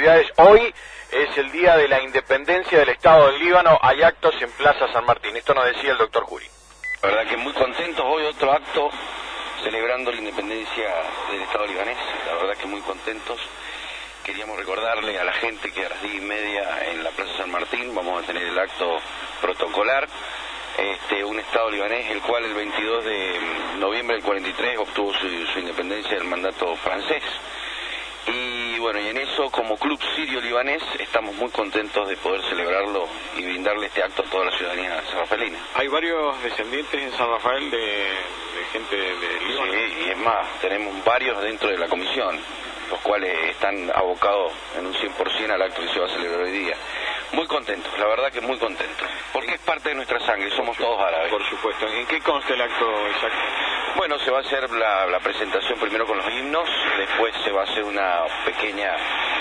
autoridades. Hoy es el día de la independencia del Estado del Líbano. Hay actos en Plaza San Martín. Esto nos decía el doctor Jury. La verdad que muy contentos. Hoy otro acto celebrando la independencia del Estado libanés. La verdad que muy contentos. Queríamos recordarle a la gente que a las 10:30 en la Plaza San Martín vamos a tener el acto protocolar. Un Estado libanés, el cual el 22 de noviembre del 43 obtuvo su independencia del mandato francés. Y bueno, y en eso, como Club Sirio Libanés, estamos muy contentos de poder celebrarlo y brindarle este acto a toda la ciudadanía sanrafaelina. Hay varios descendientes en San Rafael de gente de Líbano. Sí, y es más, tenemos varios dentro de la comisión, los cuales están abocados en un 100% al acto que se va a celebrar hoy día. Muy contentos, la verdad que muy contentos, porque es parte de nuestra sangre, somos todos árabes. Por supuesto. ¿En qué consta el acto exacto? Bueno, se va a hacer la presentación primero con los himnos, después se va a hacer una pequeña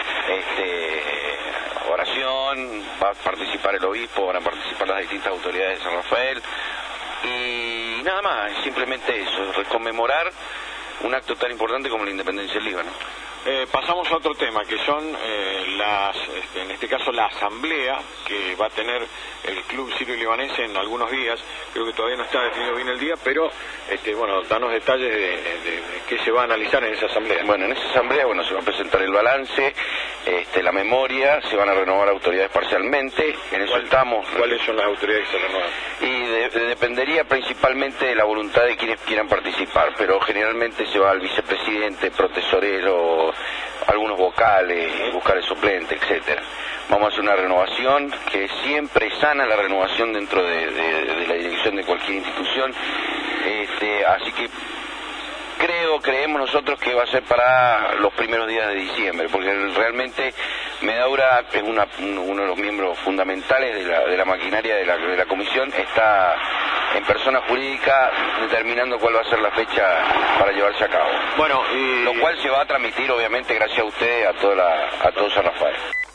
oración, va a participar el obispo, van a participar las distintas autoridades de San Rafael, y nada más, simplemente eso, conmemorar un acto tan importante como la independencia del Líbano. Pasamos a otro tema, que son en este caso la asamblea que va a tener el Club Sirio Libanés en algunos días. Creo que todavía no está definido bien el día, pero bueno, danos detalles de qué se va a analizar en esa asamblea. Bueno, en esa asamblea se va a presentar el balance, la memoria, se van a renovar autoridades parcialmente, en eso estamos. ¿Cuáles son las autoridades que se renuevan? Y dependería principalmente de la voluntad de quienes quieran participar, pero generalmente se va al vicepresidente, protesorero, algunos vocales, buscar el suplente, etcétera. Vamos a hacer una renovación que siempre es sana, la renovación dentro de la dirección de cualquier institución, así que creemos nosotros que va a ser para los primeros días de diciembre, porque realmente Medaura, que es uno de los miembros fundamentales de la maquinaria de la comisión, está en persona jurídica determinando cuál va a ser la fecha para llevarse a cabo. Bueno, lo cual se va a transmitir obviamente gracias a usted, a todo San Rafael.